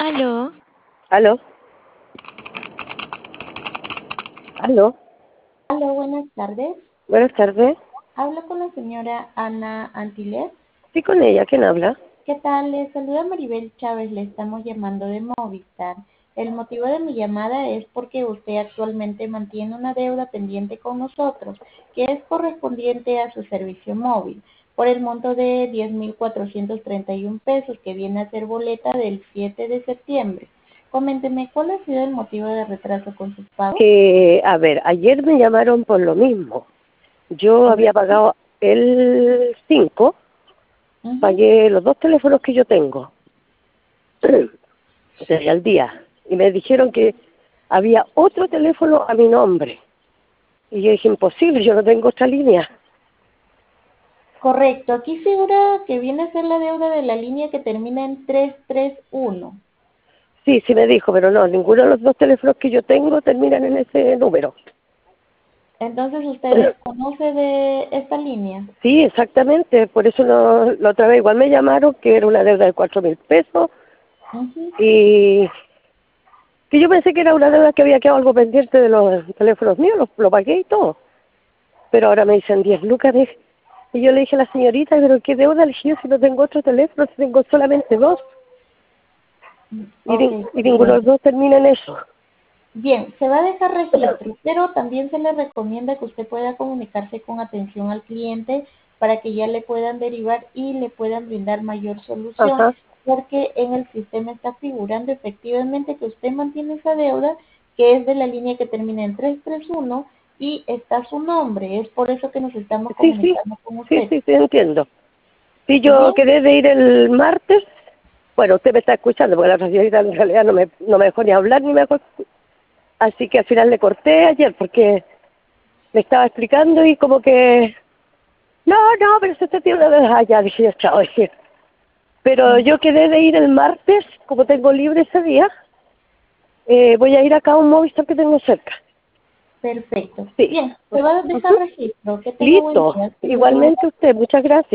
Aló, ¿Aló? ¿Aló? Hola, buenas tardes. Buenas tardes. Hablo con la señora Ana Antilet. Sí, con ella. ¿Quién habla? ¿Qué tal? Le saluda Maribel Chávez. Le estamos llamando de Movistar. El motivo de mi llamada es porque usted actualmente mantiene una deuda pendiente con nosotros, que es correspondiente a su servicio móvil, por el monto de 10.431 pesos, que viene a ser boleta del 7 de septiembre. Coménteme, ¿cuál ha sido el motivo de retraso con sus pagos? A ver, ayer me llamaron por lo mismo. Yo había pagado el 5, Ujú. pagué los dos teléfonos que yo tengo, o sea, al día, y me dijeron que había otro teléfono a mi nombre. Y yo dije, imposible, yo no tengo otra línea. Correcto, aquí figura que viene a ser la deuda de la línea que termina en 331. Sí, sí me dijo, pero no, ninguno de los dos teléfonos que yo tengo terminan en ese número. Entonces usted desconoce de esta línea. Sí, exactamente, por eso no, la otra vez igual me llamaron que era una deuda de 4.000 pesos Ujú. y que yo pensé que era una deuda que había quedado algo pendiente de los teléfonos míos, lo pagué y todo, pero ahora me dicen 10 lucas y yo le dije a la señorita, pero ¿qué deuda? Le dije yo si no tengo otro teléfono, si tengo solamente dos Ok, y ninguno de los comprendo. dos termina en eso. Bien, se va a dejar registro, pero también se le recomienda que usted pueda comunicarse con atención al cliente para que ya le puedan derivar y le puedan brindar mayor solución, Ajá, porque en el sistema está figurando efectivamente que usted mantiene esa deuda, que es de la línea que termina en 331 y está su nombre. Es por eso que nos estamos sí, sí, comunicando con sí, usted. sí, sí, entiendo. Sí, yo Bien, quedé de ir el martes. Bueno, usted me está escuchando, porque la otra señorita en realidad no me dejó ni hablar ni me dejó. Así que al final le corté ayer porque me estaba explicando y como que, no, pero usted tiene una vez allá, dije yo, chao, dije. Pero yo quedé de ir el martes, como tengo libre ese día, voy a ir acá a un Movistar que tengo cerca. perfecto. Sí. Bien, se va a dejar Ujú. registro. Que tenga buen Listo. día. Hasta luego. Igualmente usted, muchas gracias.